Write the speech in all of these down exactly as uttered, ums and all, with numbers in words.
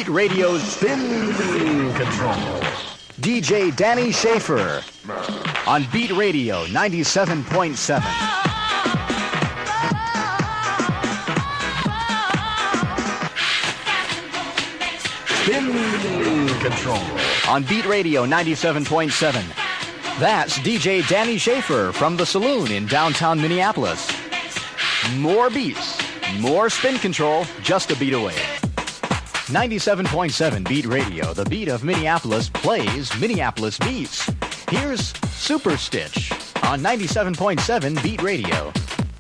Beat Radio's Spin Control. D J Danny Schaefer on Beat Radio ninety-seven point seven. Spin Control on Beat Radio ninety-seven point seven. That's D J Danny Schaefer from the Saloon in downtown Minneapolis. More beats, more spin control, just a beat away. ninety-seven point seven Beat Radio, the beat of Minneapolis, plays Minneapolis beats. Here's Super Stitch on ninety-seven point seven Beat Radio.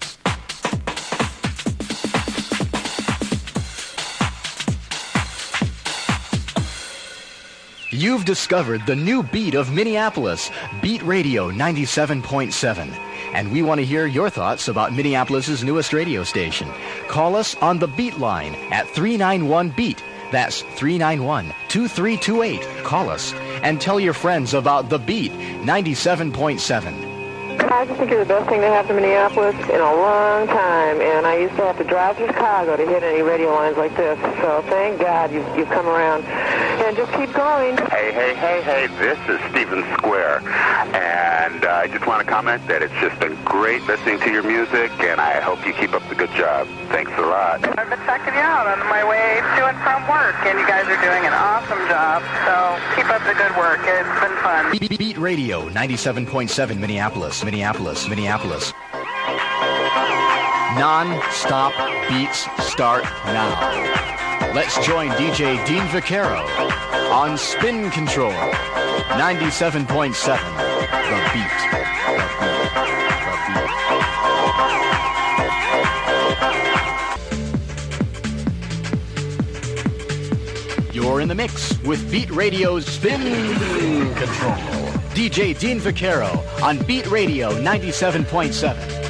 You've discovered the new beat of Minneapolis, Beat Radio ninety-seven point seven. And we want to hear your thoughts about Minneapolis' newest radio station. Call us on the Beat line at three nine one BEAT. That's three nine one, two three two eight. Call us and tell your friends about the Beat ninety-seven point seven. I just think you're the best thing to have to Minneapolis in a long time, and I used to have to drive to Chicago to hit any radio lines like this, so thank God you've, you've come around. And just keep going. Hey, hey, hey, hey, this is Stephen Square, and uh, I just want to comment that it's just been great listening to your music, and I hope you keep up the good job. Thanks a lot. I've been checking you out on my way to and from work, and you guys are doing an awesome job, so keep up the good work. It's been fun. Beat, Beat Radio ninety-seven point seven Minneapolis, Minneapolis, Minneapolis. Non-stop beats start now. Let's join D J Dean Vaquero on Spin Control ninety-seven point seven. The Beat. The Beat. The Beat. You're in the mix with Beat Radio's Spin Control. D J Dean Vaquero on Beat Radio ninety-seven point seven.